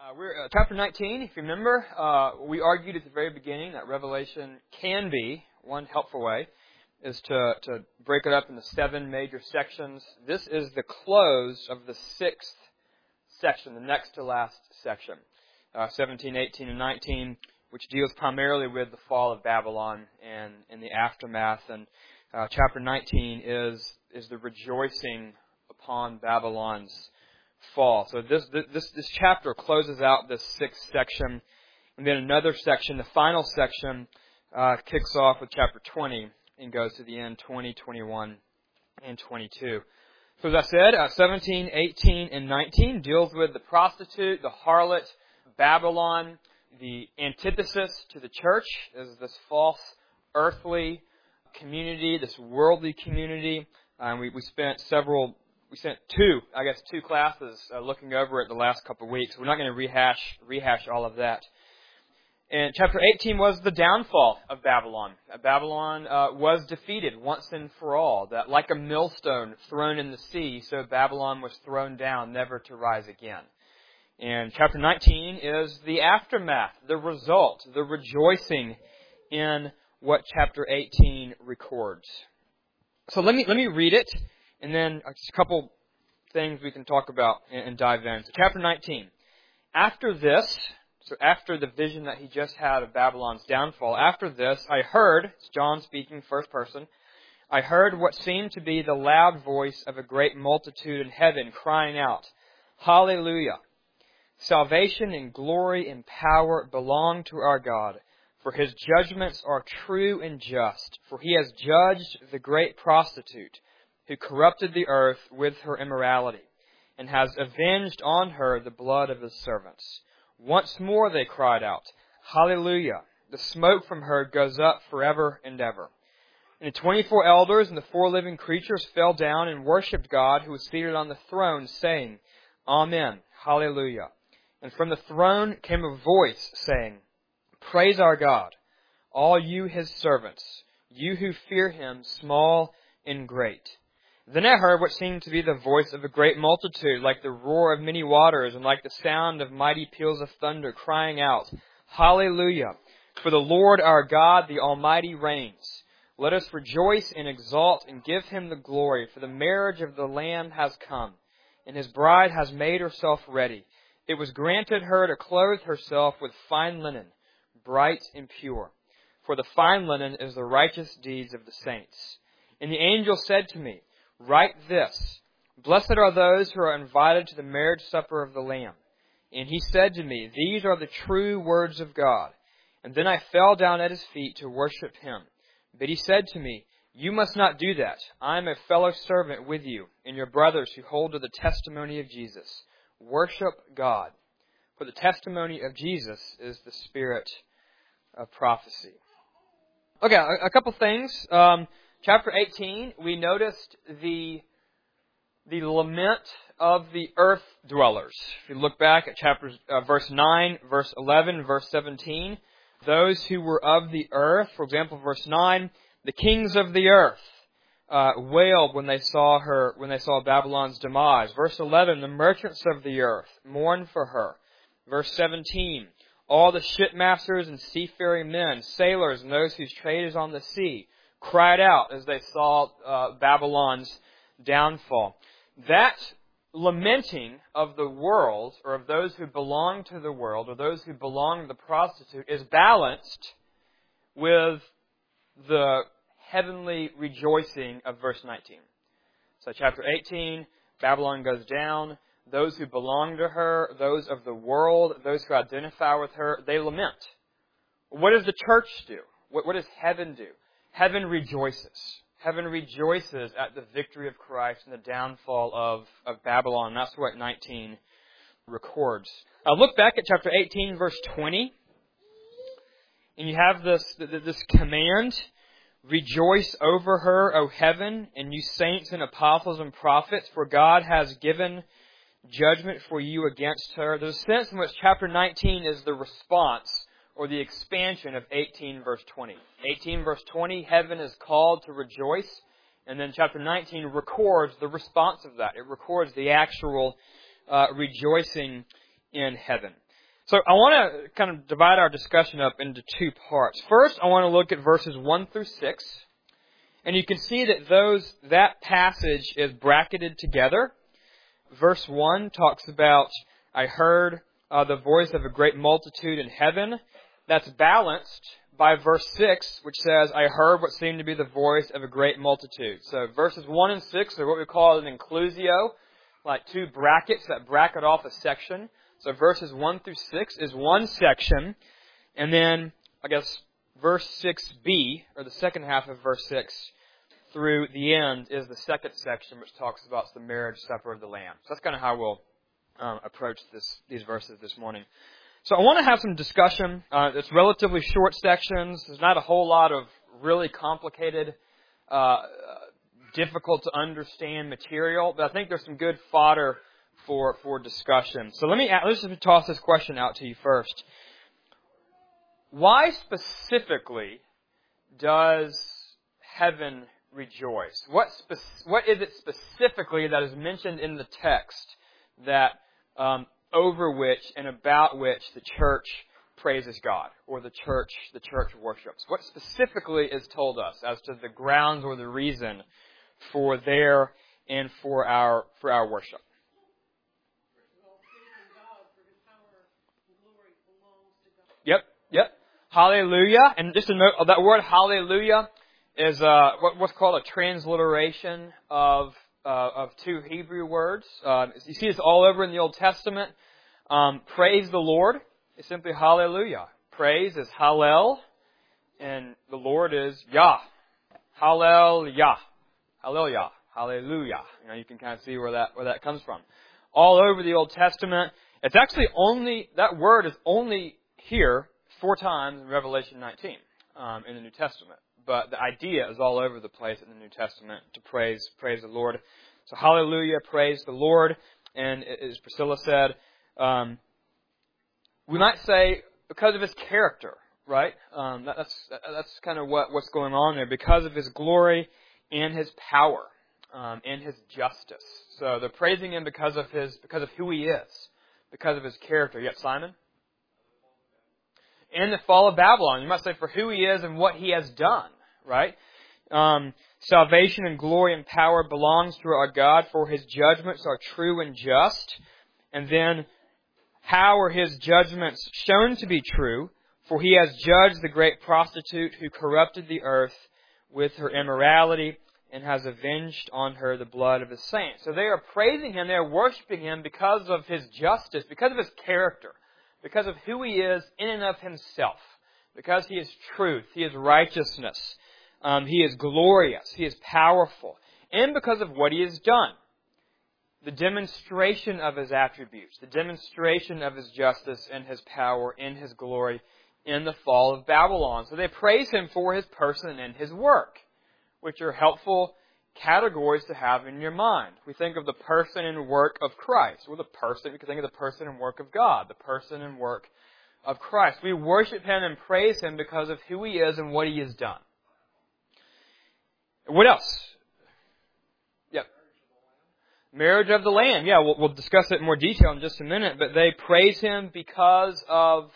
We're chapter 19. If you remember, we argued at the very beginning that Revelation can be, one helpful way, is to break it up into 7 major sections. This is the close of the 6th section, the next to last section, 17, 18, and 19, which deals primarily with the fall of Babylon and the aftermath. And chapter 19 is the rejoicing upon Babylon's fall. So this chapter closes out this 6th section, and then another section, the final section, kicks off with chapter 20 and goes to the end, 20, 21, and 22. So as I said, 17, 18, and 19 deals with the prostitute, the harlot, Babylon. The antithesis to the church is this false earthly community, this worldly community. We spent two classes looking over it the last couple of weeks. We're not going to rehash all of that. And chapter 18 was the downfall of Babylon. Babylon was defeated once and for all. That like a millstone thrown in the sea, so Babylon was thrown down, never to rise again. And chapter 19 is the aftermath, the result, the rejoicing in what chapter 18 records. So let me read it, and then just a couple things we can talk about and dive in. So chapter 19. After this, so after the vision that he just had of Babylon's downfall, after this, I heard, it's John speaking, first person, I heard what seemed to be the loud voice of a great multitude in heaven crying out, Hallelujah! Salvation and glory and power belong to our God, for his judgments are true and just, for he has judged the great prostitute who corrupted the earth with her immorality, and has avenged on her the blood of his servants. Once more they cried out, Hallelujah! The smoke from her goes up forever and ever. And the 24 elders and the 4 living creatures fell down and worshipped God who was seated on the throne, saying, Amen, Hallelujah. And from the throne came a voice saying, Praise our God, all you his servants, you who fear him, small and great. Then I heard what seemed to be the voice of a great multitude, like the roar of many waters, and like the sound of mighty peals of thunder, crying out, Hallelujah! For the Lord our God, the Almighty, reigns. Let us rejoice and exult and give him the glory, for the marriage of the Lamb has come, and his bride has made herself ready. It was granted her to clothe herself with fine linen, bright and pure. For the fine linen is the righteous deeds of the saints. And the angel said to me, Write this, Blessed are those who are invited to the marriage supper of the Lamb. And he said to me, These are the true words of God. And then I fell down at his feet to worship him. But he said to me, You must not do that. I am a fellow servant with you and your brothers who hold to the testimony of Jesus. Worship God. For the testimony of Jesus is the spirit of prophecy. Okay, a couple things. Chapter 18, we noticed the lament of the earth dwellers. If you look back at verse 9, verse 11, verse 17, those who were of the earth, for example, verse 9, the kings of the earth wailed when they saw Babylon's demise. Verse 11, the merchants of the earth mourned for her. Verse 17, all the shipmasters and seafaring men, sailors, and those whose trade is on the sea, cried out as they saw Babylon's downfall. That lamenting of the world, or of those who belong to the world, or those who belong to the prostitute, is balanced with the heavenly rejoicing of verse 19. So chapter 18, Babylon goes down. Those who belong to her, those of the world, those who identify with her, they lament. What does the church do? What does heaven do? Heaven rejoices. Heaven rejoices at the victory of Christ and the downfall of Babylon. That's what 19 records. Look back at chapter 18, verse 20. And you have this command, Rejoice over her, O heaven, and you saints and apostles and prophets, for God has given judgment for you against her. There's a sense in which chapter 19 is the response or the expansion of 18 verse 20. 18 verse 20, heaven is called to rejoice. And then chapter 19 records the response of that. It records the actual rejoicing in heaven. So I want to kind of divide our discussion up into two parts. First, I want to look at verses 1 through 6. And you can see that that passage is bracketed together. Verse 1 talks about, I heard the voice of a great multitude in heaven. That's balanced by verse 6, which says, I heard what seemed to be the voice of a great multitude. So verses 1 and 6 are what we call an inclusio, like two brackets that bracket off a section. So verses 1 through 6 is one section. And then, I guess, verse 6b, or the second half of verse 6, through the end is the second section, which talks about the marriage supper of the Lamb. So that's kind of how we'll approach these verses this morning. So I want to have some discussion. It's relatively short sections. There's not a whole lot of really complicated, difficult to understand material, but I think there's some good fodder for discussion. So let's just toss this question out to you first. Why specifically does heaven rejoice? What is it specifically that is mentioned in the text that over which and about which the church praises God, or the church worships? What specifically is told us as to the grounds or the reason for their and for our worship? Yep. Hallelujah. And just to note, that word hallelujah is what's called a transliteration of two Hebrew words. You see this all over in the Old Testament. Praise the Lord is simply hallelujah. Praise is hallel, and the Lord is Yah. Hallelujah. Hallelujah. Hallelujah. You can kind of see where that comes from. All over the Old Testament. It's actually that word is only here 4 times in Revelation 19 in the New Testament. But the idea is all over the place in the New Testament to praise the Lord. So hallelujah, praise the Lord. And as Priscilla said, we might say because of His character, right? That's kind of what's going on there. Because of His glory and His power and His justice. So they're praising Him because of who He is, because of His character. Yet, Simon? And the fall of Babylon. You might say for who He is and what He has done, right? Salvation and glory and power belongs to our God, for His judgments are true and just. And then, how are His judgments shown to be true? For He has judged the great prostitute who corrupted the earth with her immorality and has avenged on her the blood of His saints. So they are praising Him, they are worshiping Him because of His justice, because of His character, because of who He is in and of Himself, because He is truth, He is righteousness, He is glorious, He is powerful, and because of what He has done. The demonstration of His attributes, the demonstration of His justice and His power and His glory in the fall of Babylon. So they praise Him for His person and His work, which are helpful categories to have in your mind. We think of the person and work of Christ, or we can think of the person and work of God, the person and work of Christ. We worship Him and praise Him because of who He is and what He has done. What else? Yep. Marriage of the Lamb. Yeah, we'll discuss it in more detail in just a minute, but they praise Him because of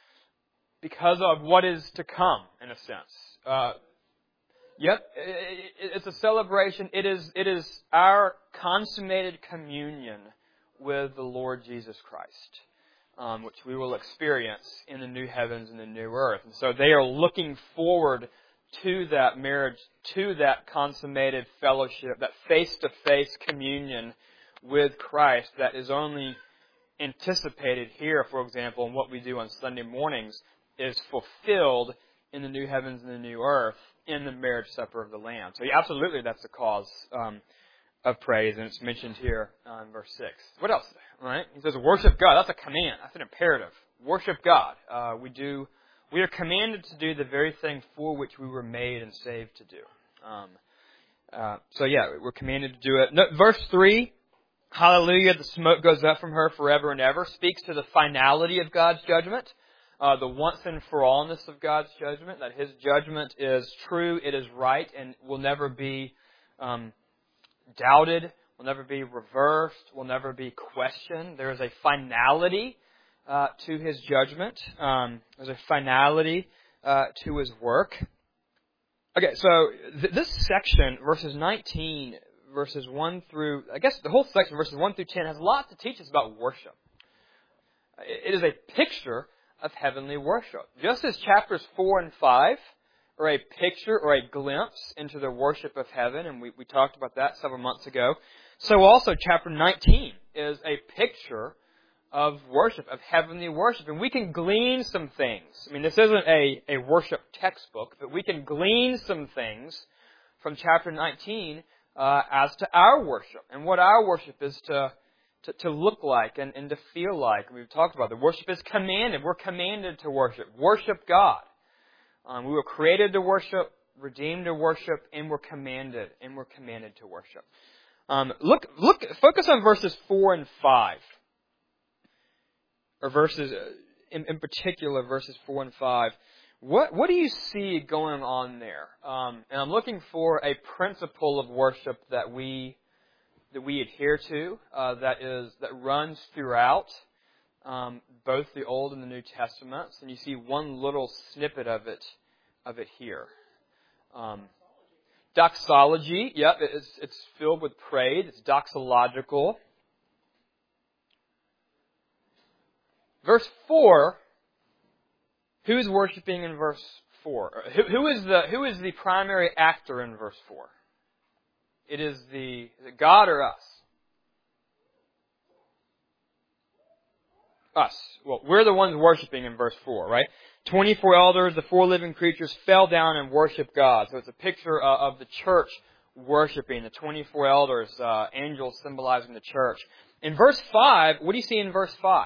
what is to come, in a sense. Yep, it's a celebration. It is our consummated communion with the Lord Jesus Christ, which we will experience in the new heavens and the new earth. And so they are looking forward to that marriage, to that consummated fellowship, that face-to-face communion with Christ that is only anticipated here, for example, in what we do on Sunday mornings, is fulfilled in the new heavens and the new earth in the marriage supper of the Lamb. So absolutely that's the cause of praise, and it's mentioned here in verse 6. What else? Right? He says, worship God. That's a command. That's an imperative. Worship God. We are commanded to do the very thing for which we were made and saved to do. We're commanded to do it. No, verse 3, hallelujah, the smoke goes up from her forever and ever, speaks to the finality of God's judgment. The once and for allness of God's judgment, that His judgment is true, it is right, and will never be doubted, will never be reversed, will never be questioned. There is a finality to His judgment. There's a finality to His work. Okay, so this section, verses 19, verses 1 through, I guess the whole section, verses 1 through 10, has a lot to teach us about worship. It is a picture of heavenly worship. Just as chapters 4 and 5 are a picture or a glimpse into the worship of heaven, and we talked about that several months ago, so also chapter 19 is a picture of worship, of heavenly worship. And we can glean some things. I mean, this isn't a worship textbook, but we can glean some things from chapter 19 as to our worship and what our worship is to look like and to feel like. We've talked about the worship is commanded. We're commanded to worship. Worship God. We were created to worship, redeemed to worship, and we're commanded to worship. Focus on verses 4 and 5. Or verses, in particular, verses 4 and 5. What do you see going on there? And I'm looking for a principle of worship that we adhere to, that runs throughout both the Old and the New Testaments. And you see one little snippet of it here. Doxology, yep, it's filled with praise. It's doxological. Verse 4, who is worshiping in verse 4? Who is the primary actor in verse 4? Is it God or us? Us. Well, we're the ones worshiping in verse 4, right? 24 elders, the 4 living creatures, fell down and worshiped God. So it's a picture of the church worshiping, the 24 elders, angels symbolizing the church. In verse 5, what do you see in verse 5?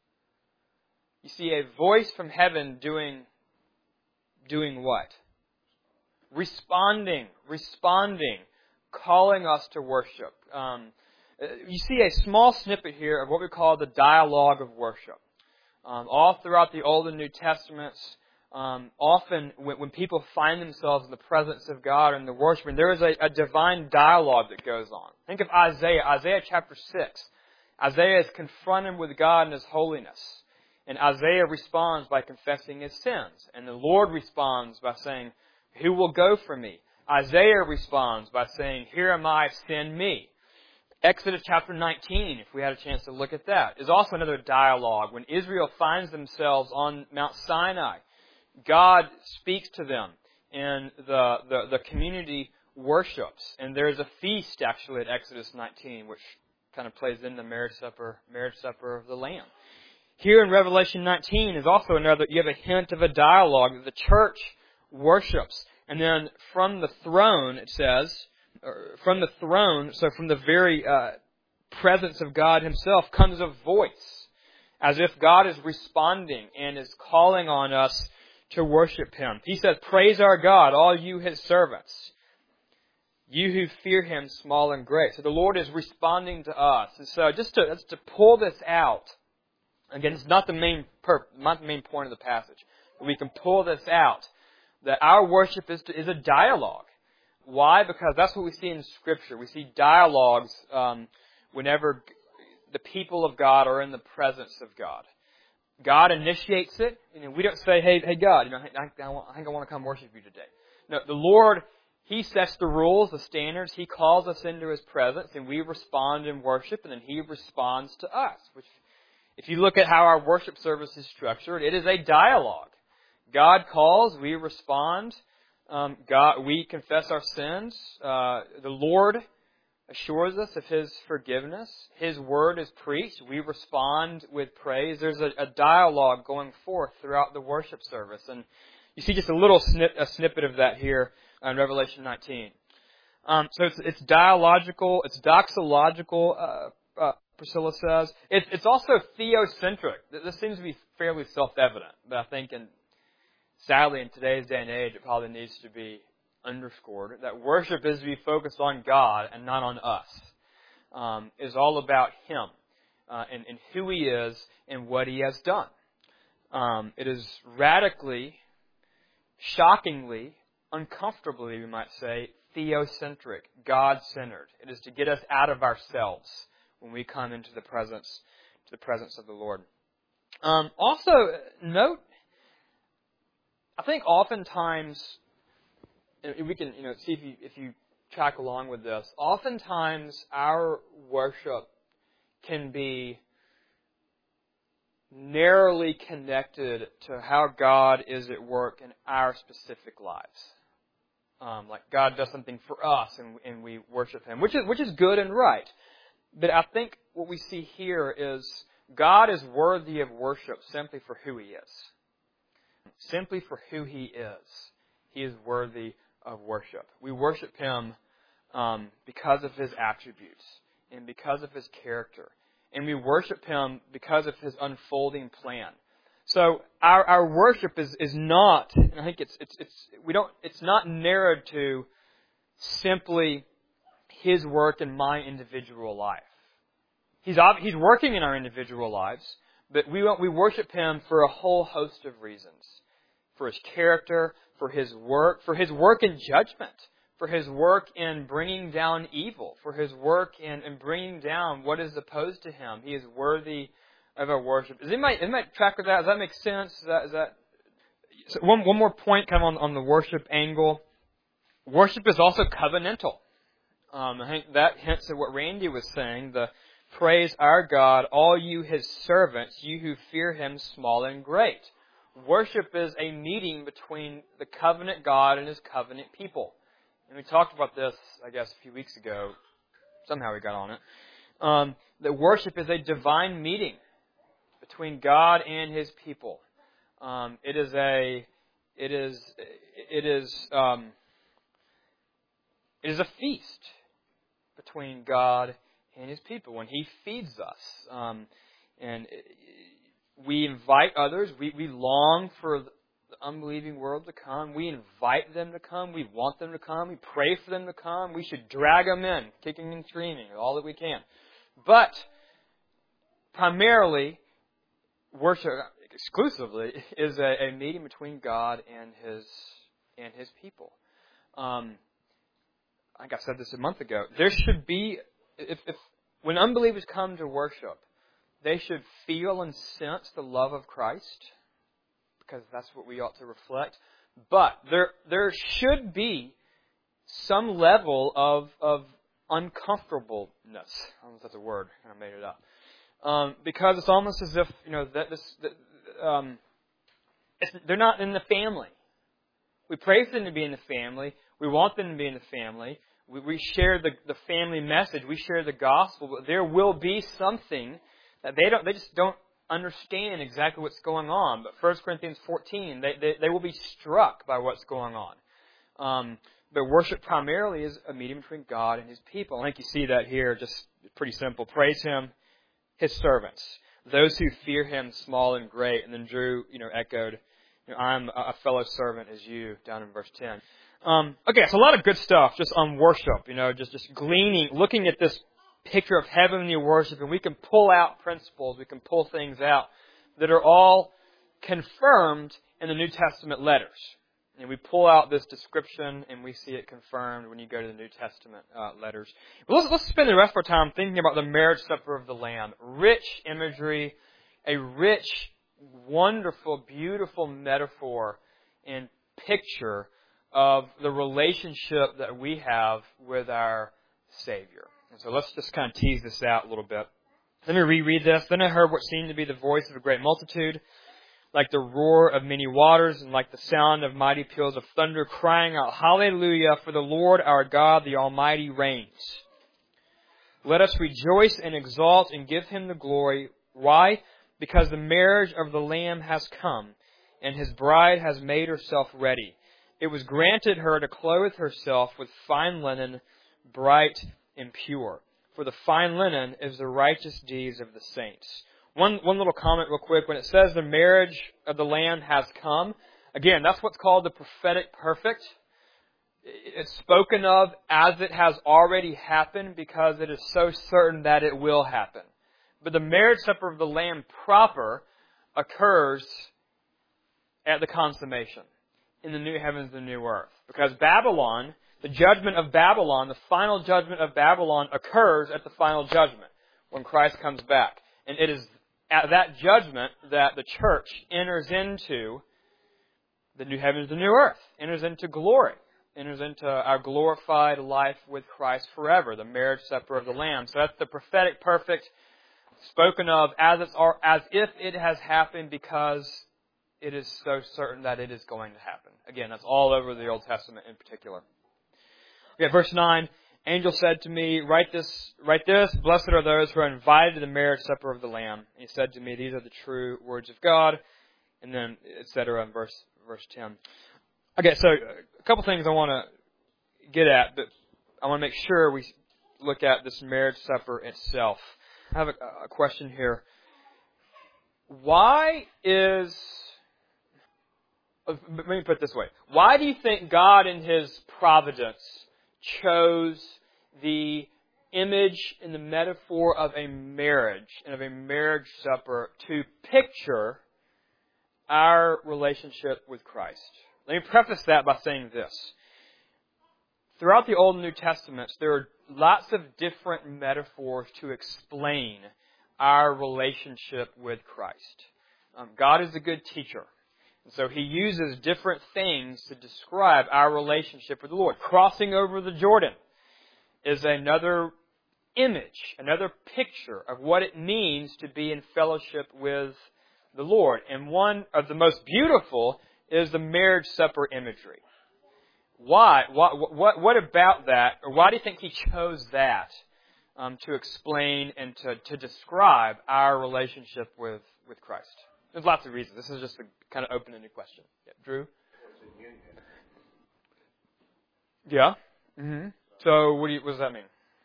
You see a voice from heaven doing what? Responding, calling us to worship. You see a small snippet here of what we call the dialogue of worship. All throughout the Old and New Testaments, often when people find themselves in the presence of God and the worshiping, there is a divine dialogue that goes on. Think of Isaiah chapter 6. Isaiah is confronted with God and His holiness. And Isaiah responds by confessing his sins. And the Lord responds by saying, who will go for me? Isaiah responds by saying, here am I, send me. Exodus chapter 19, if we had a chance to look at that, is also another dialogue. When Israel finds themselves on Mount Sinai, God speaks to them, and the community worships. And there's a feast, actually, at Exodus 19, which kind of plays in the marriage supper of the Lamb. Here in Revelation 19 is also you have a hint of a dialogue that the church worships. And then from the throne, it says, from the very presence of God Himself comes a voice, as if God is responding and is calling on us to worship Him. He says, praise our God, all you His servants, you who fear Him, small and great. So the Lord is responding to us. And so just to pull this out, again, it's not the main point of the passage, but we can pull this out, that our worship is a dialogue. Why? Because that's what we see in Scripture. We see dialogues whenever the people of God are in the presence of God. God initiates it. We don't say, hey God, I think I want to come worship you today. No, the Lord, He sets the rules, the standards. He calls us into His presence, and we respond in worship, and then He responds to us. Which, if you look at how our worship service is structured, it is a dialogue. God calls, we respond. We confess our sins. The Lord assures us of His forgiveness. His word is preached. We respond with praise. There's a dialogue going forth throughout the worship service. And you see just a snippet of that here in Revelation 19. So it's dialogical, it's doxological, Priscilla says. It's also theocentric. This seems to be fairly self-evident, but I think sadly in today's day and age it probably needs to be underscored, that worship is to be focused on God and not on us. It's all about Him and who He is and what He has done. It is radically, shockingly, uncomfortably, we might say, theocentric, God-centered. It is to get us out of ourselves when we come into the presence of the Lord. Also, note, I think oftentimes, and we can see if you track along with this, oftentimes our worship can be narrowly connected to how God is at work in our specific lives. Like God does something for us and we worship Him, which is good and right. But I think what we see here is God is worthy of worship simply for who He is. Simply for who He is. He is worthy of worship. We worship Him because of His attributes and because of His character. And we worship Him because of His unfolding plan. So our worship is not, and I think it's not narrowed to simply His work in my individual life. He's working in our individual lives, but we worship Him for a whole host of reasons. For His character, for His work in judgment, for His work in bringing down evil, for His work in bringing down what is opposed to Him. He is worthy of our worship. Does anybody track with that? Does that make sense? So one more point kind of on the worship angle. Worship is also covenantal. I think that hints at what Randy was saying. The praise our God, all you His servants, you who fear Him, small and great. Worship is a meeting between the covenant God and His covenant people. And we talked about this, I guess, a few weeks ago. Somehow we got on it. That worship is a divine meeting between God and His people. It is a feast between God and His people when He feeds us. And we invite others. We long for the unbelieving world to come. We invite them to come. We want them to come. We pray for them to come. We should drag them in, kicking and screaming, all that we can. But primarily, worship exclusively is a meeting between God and His people. I think I said this a month ago. There should be, when unbelievers come to worship, they should feel and sense the love of Christ, because that's what we ought to reflect. But there should be some level of uncomfortableness. I don't know if that's a word. I kind of made it up. Because it's almost as if they're not in the family. We pray for them to be in the family. We want them to be in the family. We share the family message. We share the gospel. But there will be something that they just don't understand exactly what's going on. But 1 Corinthians 14, they will be struck by what's going on. But worship primarily is a meeting between God and His people. I think you see that here, just pretty simple. Praise Him, His servants, those who fear Him, small and great. And then Drew, echoed, I'm a fellow servant as you, down in verse 10. Okay, so a lot of good stuff just on worship, just gleaning, looking at this picture of heavenly worship, and we can pull out principles, we can pull things out that are all confirmed in the New Testament letters. And we pull out this description, and we see it confirmed when you go to the New Testament letters. But let's spend the rest of our time thinking about the marriage supper of the Lamb. Rich imagery, a rich, wonderful, beautiful metaphor and picture of the relationship that we have with our Savior. And so let's just kind of tease this out a little bit. Let me reread this. Then I heard what seemed to be the voice of a great multitude, like the roar of many waters, and like the sound of mighty peals of thunder, crying out, Hallelujah, for the Lord our God, the Almighty, reigns. Let us rejoice and exalt and give Him the glory. Why? Because the marriage of the Lamb has come, and His bride has made herself ready. It was granted her to clothe herself with fine linen, bright and pure. For the fine linen is the righteous deeds of the saints. One little comment real quick. When it says the marriage of the Lamb has come, again, that's what's called the prophetic perfect. It's spoken of as it has already happened because it is so certain that it will happen. But the marriage supper of the Lamb proper occurs at the consummation, in the new heavens and the new earth. Because Babylon, the judgment of Babylon, the final judgment of Babylon occurs at the final judgment when Christ comes back. And it is at that judgment that the church enters into the new heavens, the new earth, enters into glory, enters into our glorified life with Christ forever, the marriage supper of the Lamb. So that's the prophetic perfect, spoken of as if it has happened because it is so certain that it is going to happen. Again, that's all over the Old Testament in particular. Okay, verse 9. Angel said to me, write this, blessed are those who are invited to the marriage supper of the Lamb. And he said to me, these are the true words of God. And then, etc. in verse 10. Okay, so a couple things I want to get at, but I want to make sure we look at this marriage supper itself. I have a question here. Let me put it this way. Why do you think God in His providence chose the image and the metaphor of a marriage and of a marriage supper to picture our relationship with Christ? Let me preface that by saying this. Throughout the Old and New Testaments, there are lots of different metaphors to explain our relationship with Christ. God is a good teacher. And so He uses different things to describe our relationship with the Lord. Crossing over the Jordan is another image, another picture of what it means to be in fellowship with the Lord. And one of the most beautiful is the marriage supper imagery. Why? What about that? Or why do you think He chose that to explain and to describe our relationship with Christ? There's lots of reasons. This is just a kind of open-ended question. Yeah, Drew? Yeah? Mm-hmm. So what does that mean?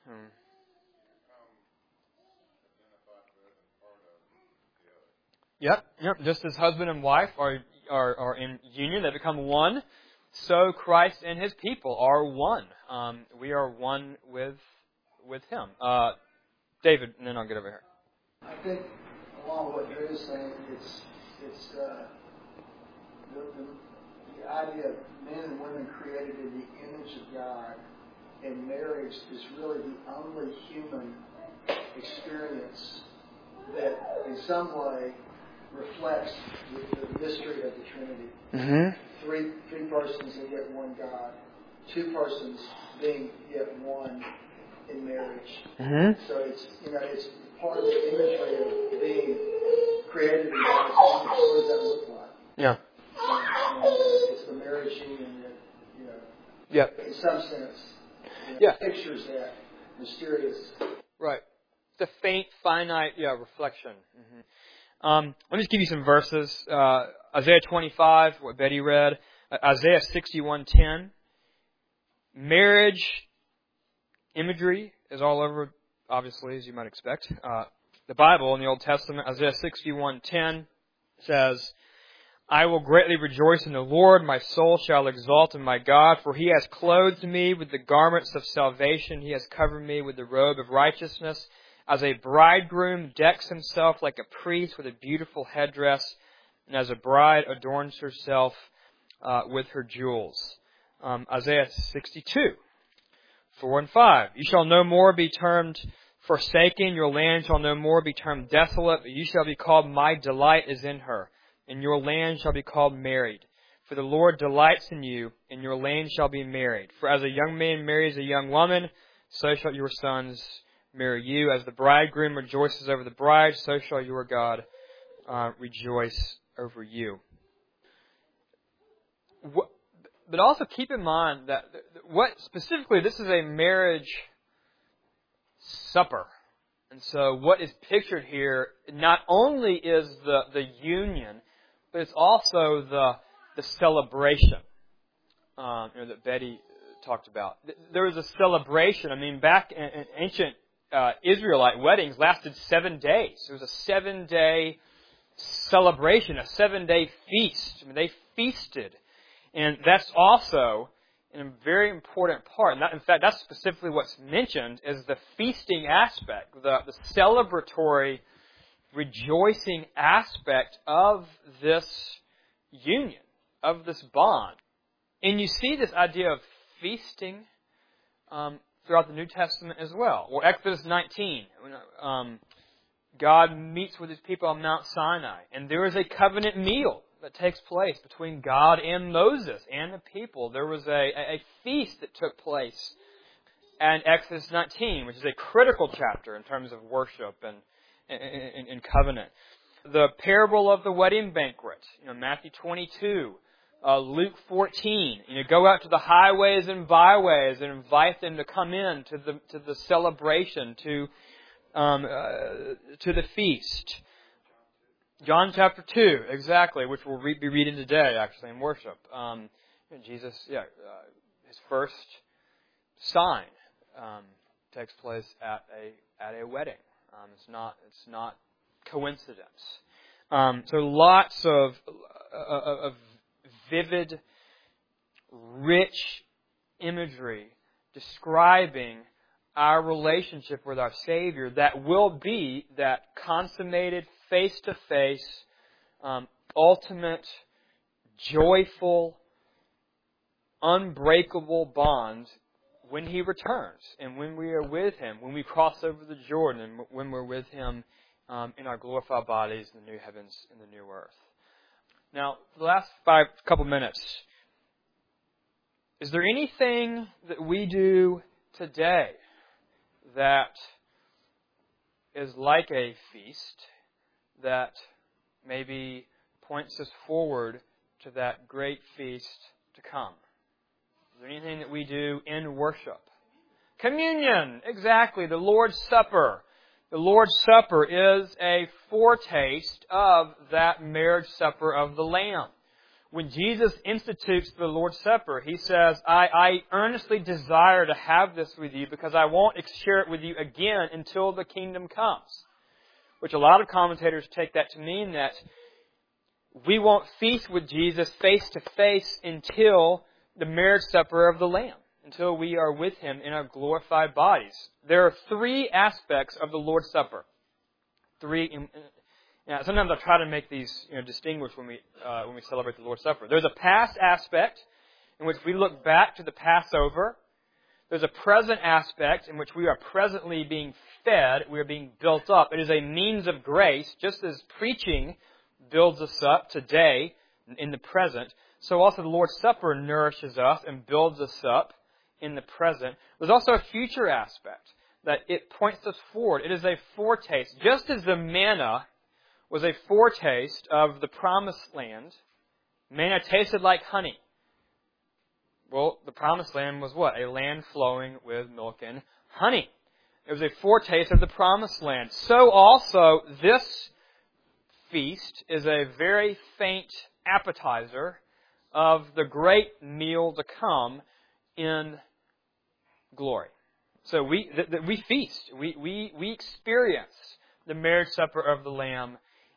Yep. Just as husband and wife are in union, they become one, so Christ and His people are one. We are one with Him. David, and then I'll get over here. I think along with what Drew is saying, it's the idea of men and women created in the image of God, and marriage is really the only human experience that in some way reflects the mystery of the Trinity. Mm-hmm. Three persons and yet one God. Two persons being yet one in marriage. Mm-hmm. So it's part of the imagery of being created in God's image. What does that look like? Yeah. And it's the marriage union that, in some sense, pictures that mysterious. Right. The faint, finite, reflection. Mm-hmm. Let me just give you some verses. Isaiah 25, what Betty read. Isaiah 61:10. Marriage imagery is all over, obviously, as you might expect. The Bible in the Old Testament, Isaiah 61:10 says, I will greatly rejoice in the Lord. My soul shall exalt in my God, for He has clothed me with the garments of salvation. He has covered me with the robe of righteousness. As a bridegroom decks himself like a priest with a beautiful headdress, and as a bride adorns herself with her jewels. Isaiah 62, 4 and 5. You shall no more be termed forsaken. Your land shall no more be termed desolate. But you shall be called, my delight is in her. And your land shall be called married. For the Lord delights in you, and your land shall be married. For as a young man marries a young woman, so shall your sons marry you. As the bridegroom rejoices over the bride, so shall your God rejoice over you. But also keep in mind that this is a marriage supper. And so what is pictured here not only is the union, but it's also the celebration that Betty talked about. There was a celebration. I mean, back in ancient Israelite weddings lasted 7 days. It was a 7-day celebration, a 7-day feast. I mean, they feasted. And that's also a very important part. And in fact, that's specifically what's mentioned is the feasting aspect, the celebratory, rejoicing aspect of this union, of this bond. And you see this idea of feasting throughout the New Testament as well. Or Exodus 19. God meets with His people on Mount Sinai, and there is a covenant meal that takes place between God and Moses and the people. There was a feast that took place in Exodus 19, which is a critical chapter in terms of worship and covenant. The parable of the wedding banquet, Matthew 22, Luke 14. Go out to the highways and byways and invite them to come in to the celebration, to the feast. John chapter 2, exactly, which we'll be reading today, actually, in worship. Jesus, his first sign takes place at a wedding. It's not coincidence. So lots of vivid, rich imagery describing our relationship with our Savior that will be that consummated, face-to-face, ultimate, joyful, unbreakable bond when He returns and when we are with Him, when we cross over the Jordan and when we're with Him in our glorified bodies in the new heavens and the new earth. Now, the last couple minutes, is there anything that we do today that is like a feast that maybe points us forward to that great feast to come? Is there anything that we do in worship? Communion, exactly, the Lord's Supper. The Lord's Supper is a foretaste of that marriage supper of the Lamb. When Jesus institutes the Lord's Supper, He says, I earnestly desire to have this with you because I won't share it with you again until the kingdom comes. Which a lot of commentators take that to mean that we won't feast with Jesus face to face until the marriage supper of the Lamb, until we are with Him in our glorified bodies. There are three aspects of the Lord's Supper. Sometimes I try to make these distinguish when we celebrate the Lord's Supper. There's a past aspect in which we look back to the Passover. There's a present aspect in which we are presently being fed, we are being built up. It is a means of grace, just as preaching builds us up today in the present. So also the Lord's Supper nourishes us and builds us up in the present. There's also a future aspect that it points us forward. It is a foretaste. Just as the manna was a foretaste of the promised land, manna tasted like honey. Well, the promised land was what? A land flowing with milk and honey. It was a foretaste of the promised land. So also this feast is a very faint appetizer of the great meal to come in glory. So we feast. We experience the marriage supper of the Lamb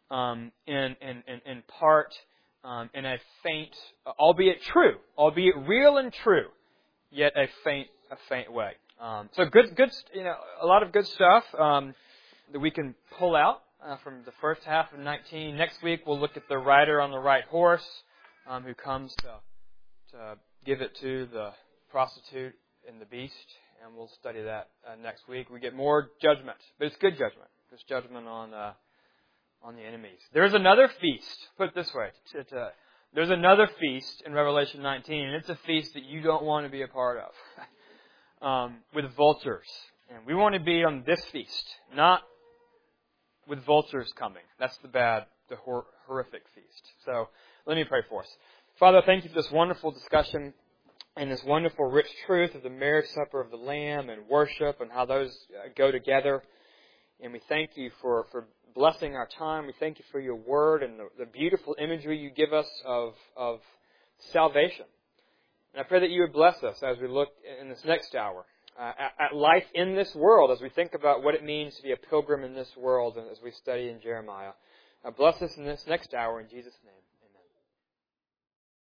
in part in a faint, albeit real and true, yet a faint way. So good, a lot of good stuff that we can pull out from the first half of 19. Next week we'll look at the rider on the right horse who comes to give it to the prostitute and the beast, and we'll study that next week. We get more judgment, but it's good judgment. It's judgment on the enemies. There's another feast. Put it this way: there's another feast in Revelation 19, and it's a feast that you don't want to be a part of, with vultures. And we want to be on this feast, not with vultures coming. That's the horrific feast. So let me pray for us. Father, thank you for this wonderful discussion and this wonderful rich truth of the marriage supper of the Lamb and worship and how those go together. And we thank you for blessing our time. We thank you for your word and the beautiful imagery you give us of salvation. And I pray that you would bless us as we look in this next hour at life in this world, as we think about what it means to be a pilgrim in this world and as we study in Jeremiah. Bless us in this next hour in Jesus' name.